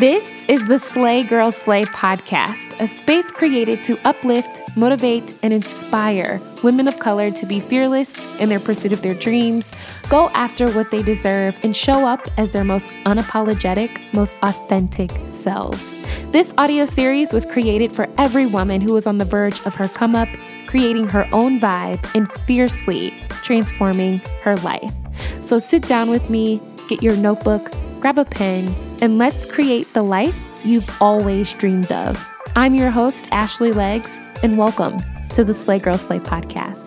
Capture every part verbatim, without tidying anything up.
This is the Slay Girl Slay podcast, a space created to uplift, motivate, and inspire women of color to be fearless in their pursuit of their dreams, go after what they deserve, and show up as their most unapologetic, most authentic selves. This audio series was created for every woman who is on the verge of her come up, creating her own vibe, and fiercely transforming her life. So sit down with me, get your notebook, grab a pen, and let's create the life you've always dreamed of. I'm your host, Ashley Leggs, and welcome to the Slay Girl Slay podcast.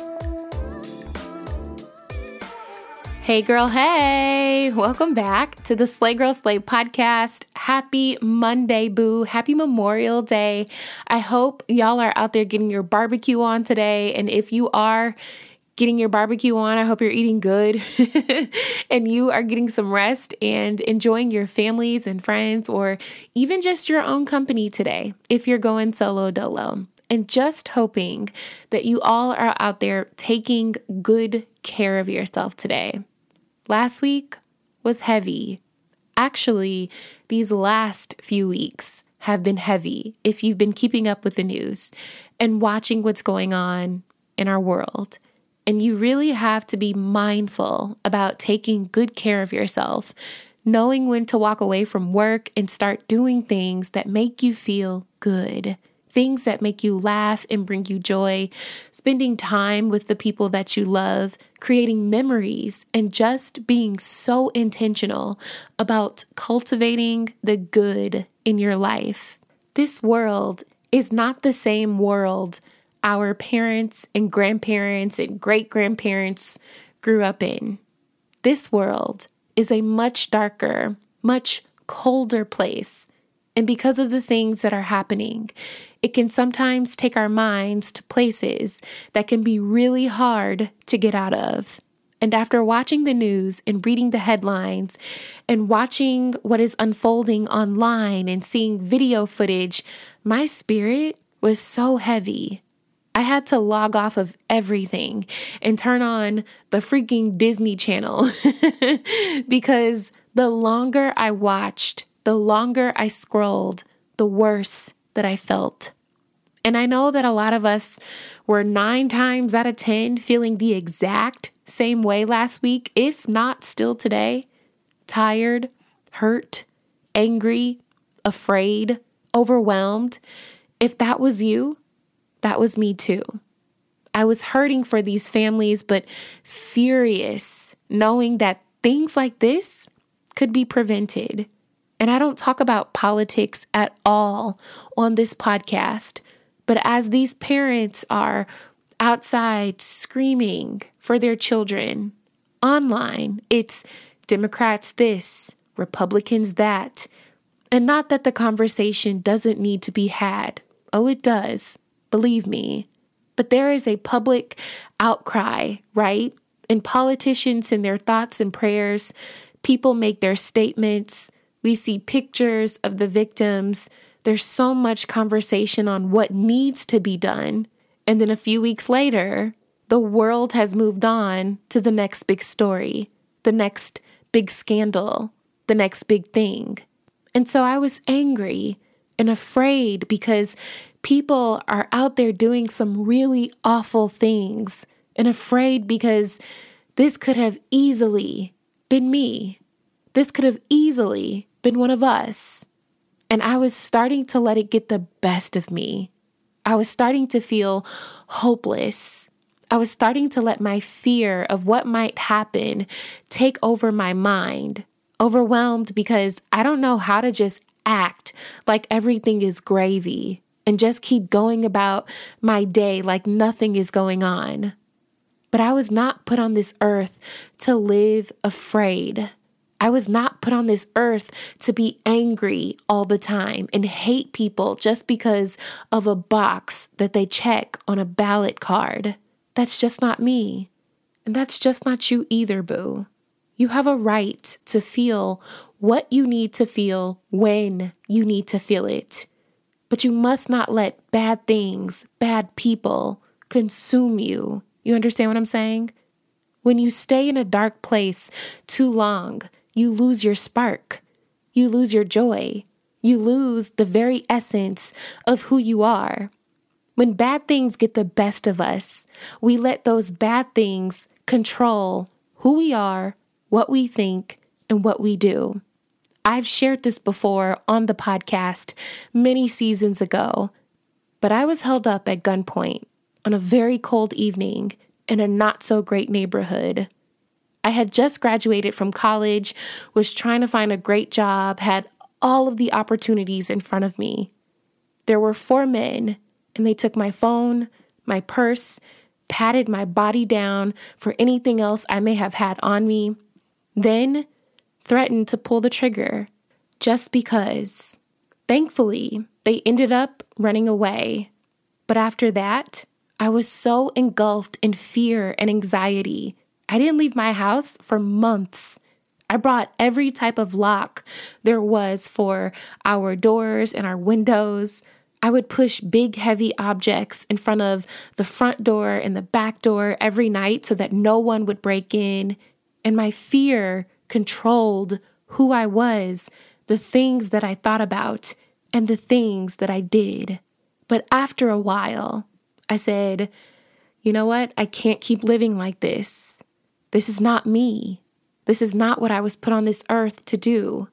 Hey girl, hey! Welcome back to the Slay Girl Slay podcast. Happy Monday, boo. Happy Memorial Day. I hope y'all are out there getting your barbecue on today, and if you are getting your barbecue on, I hope you're eating good and you are getting some rest and enjoying your families and friends, or even just your own company today if you're going solo dolo. And just hoping that you all are out there taking good care of yourself today. Last week was heavy. Actually, these last few weeks have been heavy if you've been keeping up with the news and watching what's going on in our world. And you really have to be mindful about taking good care of yourself, knowing when to walk away from work and start doing things that make you feel good, things that make you laugh and bring you joy, spending time with the people that you love, creating memories, and just being so intentional about cultivating the good in your life. This world is not the same world our parents and grandparents and great-grandparents grew up in. This world is a much darker, much colder place. And because of the things that are happening, it can sometimes take our minds to places that can be really hard to get out of. And after watching the news and reading the headlines and watching what is unfolding online and seeing video footage, my spirit was so heavy. I had to log off of everything and turn on the freaking Disney Channel because the longer I watched, the longer I scrolled, the worse that I felt. And I know that a lot of us were nine times out of ten feeling the exact same way last week, if not still today. Tired, hurt, angry, afraid, overwhelmed. If that was you, that was me too. I was hurting for these families, but furious, knowing that things like this could be prevented. And I don't talk about politics at all on this podcast, but as these parents are outside screaming for their children, online, it's Democrats this, Republicans that. And not that the conversation doesn't need to be had. Oh, it does. Believe me. But there is a public outcry, right? And politicians send their thoughts and prayers. People make their statements. We see pictures of the victims. There's so much conversation on what needs to be done. And then a few weeks later, the world has moved on to the next big story, the next big scandal, the next big thing. And so I was angry and afraid because people are out there doing some really awful things, and afraid because this could have easily been me. This could have easily been one of us. And I was starting to let it get the best of me. I was starting to feel hopeless. I was starting to let my fear of what might happen take over my mind, overwhelmed because I don't know how to just act like everything is gravy and just keep going about my day like nothing is going on. But I was not put on this earth to live afraid. I was not put on this earth to be angry all the time and hate people just because of a box that they check on a ballot card. That's just not me. And that's just not you either, boo. You have a right to feel what you need to feel when you need to feel it. But you must not let bad things, bad people consume you. You understand what I'm saying? When you stay in a dark place too long, you lose your spark. you lose your joy. You lose the very essence of who you are. When bad things get the best of us, we let those bad things control who we are, what we think, and what we do. I've shared this before on the podcast many seasons ago, but I was held up at gunpoint on a very cold evening in a not so great neighborhood. I had just graduated from college, was trying to find a great job, had all of the opportunities in front of me. There were four men, and they took my phone, my purse, patted my body down for anything else I may have had on me, then threatened to pull the trigger just because. Thankfully, they ended up running away. But after that, I was so engulfed in fear and anxiety. I didn't leave my house for months. I brought every type of lock there was for our doors and our windows. I would push big, heavy objects in front of the front door and the back door every night so that no one would break in. And my fear controlled who I was, the things that I thought about, and the things that I did. But after a while, I said, you know what? I can't keep living like this. This is not me. This is not what I was put on this earth to do.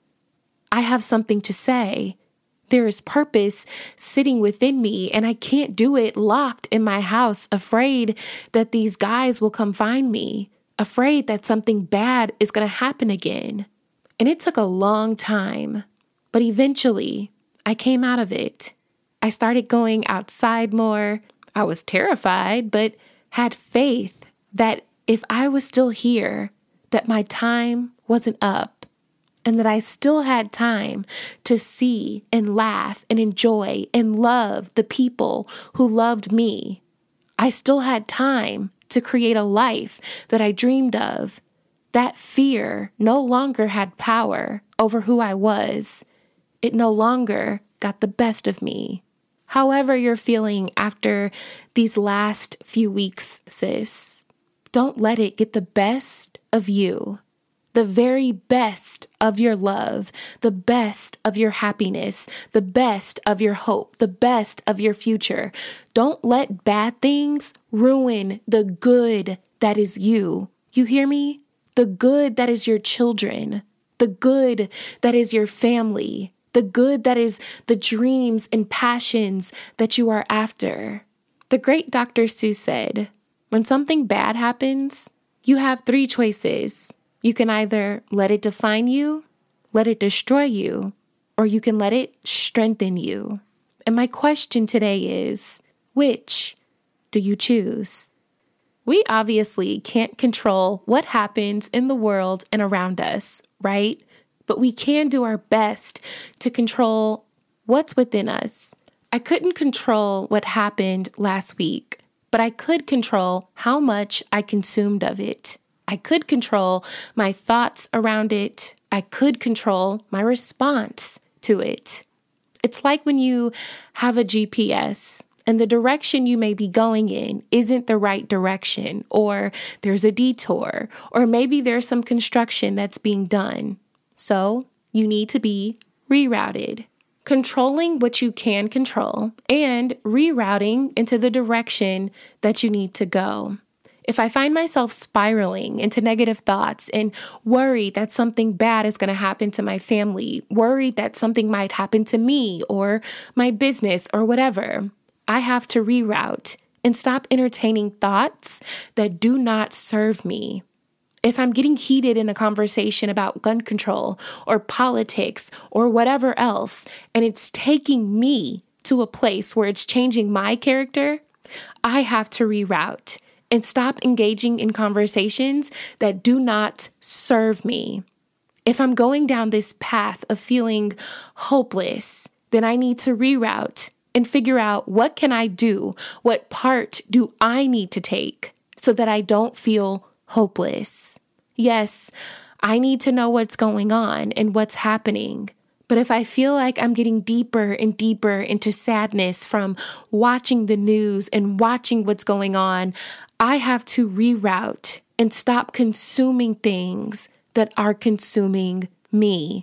I have something to say. There is purpose sitting within me, and I can't do it locked in my house, afraid that these guys will come find me, afraid that something bad is going to happen again. And it took a long time, but eventually I came out of it. I started going outside more. I was terrified, but had faith that if I was still here, that my time wasn't up, and that I still had time to see and laugh and enjoy and love the people who loved me. I still had time to create a life that I dreamed of. That fear no longer had power over who I was. It no longer got the best of me. However you're feeling after these last few weeks, sis, don't let it get the best of you. The very best of your love, the best of your happiness, the best of your hope, the best of your future. Don't let bad things ruin the good that is you. You hear me? The good that is your children, the good that is your family, the good that is the dreams and passions that you are after. The great Doctor Seuss said, when something bad happens, you have three choices. You can either let it define you, let it destroy you, or you can let it strengthen you. And my question today is, which do you choose? We obviously can't control what happens in the world and around us, right? But we can do our best to control what's within us. I couldn't control what happened last week, but I could control how much I consumed of it. I could control my thoughts around it. I could control my response to it. It's like when you have a G P S and the direction you may be going in isn't the right direction, or there's a detour, or maybe there's some construction that's being done. So you need to be rerouted. Controlling what you can control and rerouting into the direction that you need to go. If I find myself spiraling into negative thoughts and worried that something bad is going to happen to my family, worried that something might happen to me or my business or whatever, I have to reroute and stop entertaining thoughts that do not serve me. If I'm getting heated in a conversation about gun control or politics or whatever else, and it's taking me to a place where it's changing my character, I have to reroute and stop engaging in conversations that do not serve me. If I'm going down this path of feeling hopeless, then I need to reroute and figure out, what can I do? What part do I need to take so that I don't feel hopeless? Yes, I need to know what's going on and what's happening. But if I feel like I'm getting deeper and deeper into sadness from watching the news and watching what's going on, I have to reroute and stop consuming things that are consuming me.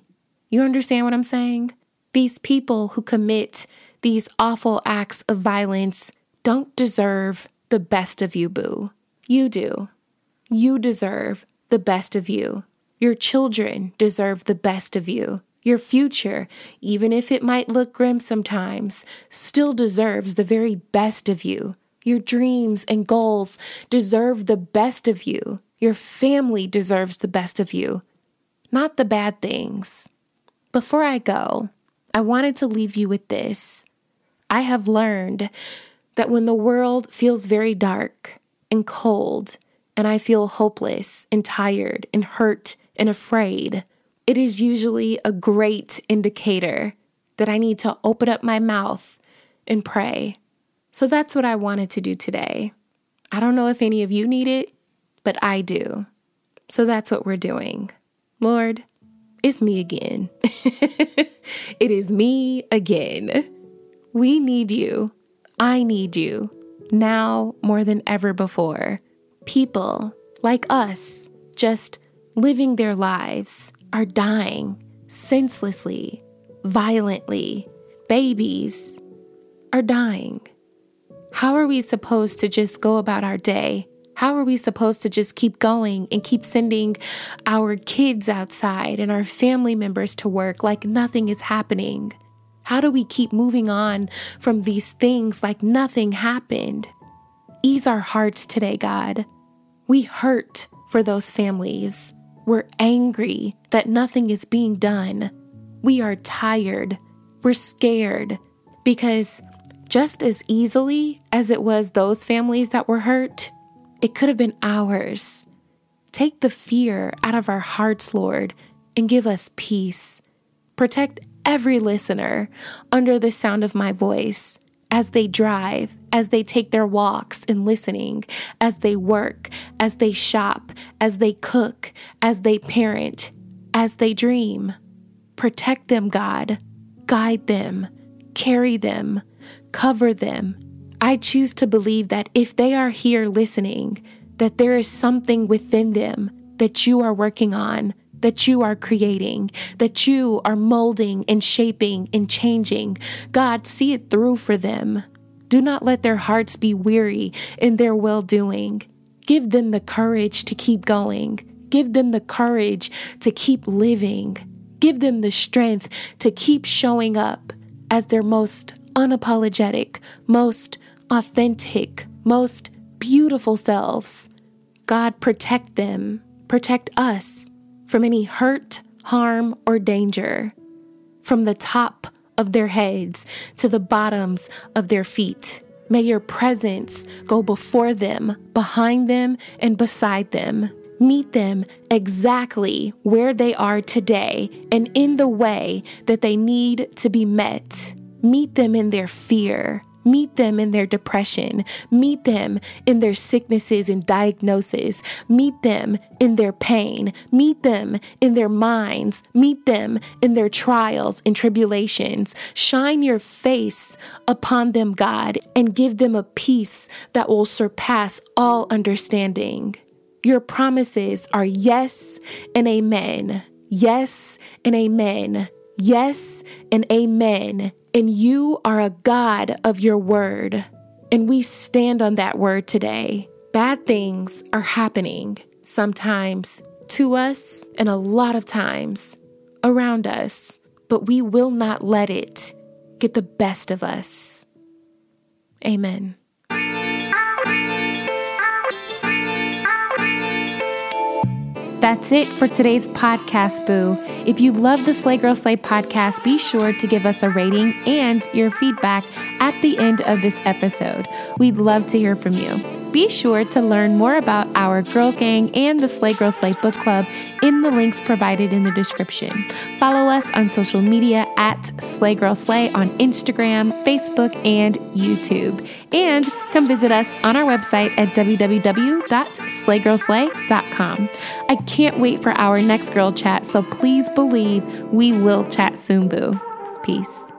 You understand what I'm saying? These people who commit these awful acts of violence don't deserve the best of you, boo. You do. You deserve the best of you. Your children deserve the best of you. Your future, even if it might look grim sometimes, still deserves the very best of you. Your dreams and goals deserve the best of you. Your family deserves the best of you, not the bad things. Before I go, I wanted to leave you with this. I have learned that when the world feels very dark and cold, and I feel hopeless and tired and hurt and afraid, it is usually a great indicator that I need to open up my mouth and pray. So that's what I wanted to do today. I don't know if any of you need it, but I do. So that's what we're doing. Lord, it's me again. It is me again. We need you. I need you now more than ever before. People like us, just living their lives, are dying senselessly, violently. Babies are dying. How are we supposed to just go about our day? How are we supposed to just keep going and keep sending our kids outside and our family members to work like nothing is happening? How do we keep moving on from these things like nothing happened? Ease our hearts today, God. We hurt for those families. We're angry that nothing is being done. We are tired. We're scared because just as easily as it was those families that were hurt, it could have been ours. Take the fear out of our hearts, Lord, and give us peace. Protect every listener under the sound of my voice as they drive, as they take their walks and listening, as they work, as they shop, as they cook, as they parent, as they dream. Protect them, God. Guide them. Carry them. Cover them. I choose to believe that if they are here listening, that there is something within them that you are working on, that you are creating, that you are molding and shaping and changing. God, see it through for them. Do not let their hearts be weary in their well-doing. Give them the courage to keep going. Give them the courage to keep living. Give them the strength to keep showing up as their most unapologetic, most authentic, most beautiful selves. God, protect them. Protect us from any hurt, harm, or danger, from the top of their heads to the bottoms of their feet. May your presence go before them, behind them, and beside them. Meet them exactly where they are today and in the way that they need to be met. Meet them in their fear. Meet them in their depression. Meet them in their sicknesses and diagnoses. Meet them in their pain. Meet them in their minds. Meet them in their trials and tribulations. Shine your face upon them, God, and give them a peace that will surpass all understanding. Your promises are yes and amen. Yes and amen. Yes and amen. And you are a God of your word. And we stand on that word today. Bad things are happening, sometimes to us and a lot of times around us, but we will not let it get the best of us. Amen. That's it for today's podcast, boo. If you love the Slay Girl Slay podcast, be sure to give us a rating and your feedback at the end of this episode. We'd love to hear from you. Be sure to learn more about our Girl Gang and the Slay Girl Slay Book Club in the links provided in the description. Follow us on social media at Slay Girl Slay on Instagram, Facebook, and YouTube. And come visit us on our website at w w w dot slay girl slay dot com. I can't wait for our next girl chat, so please believe we will chat soon, boo. Peace.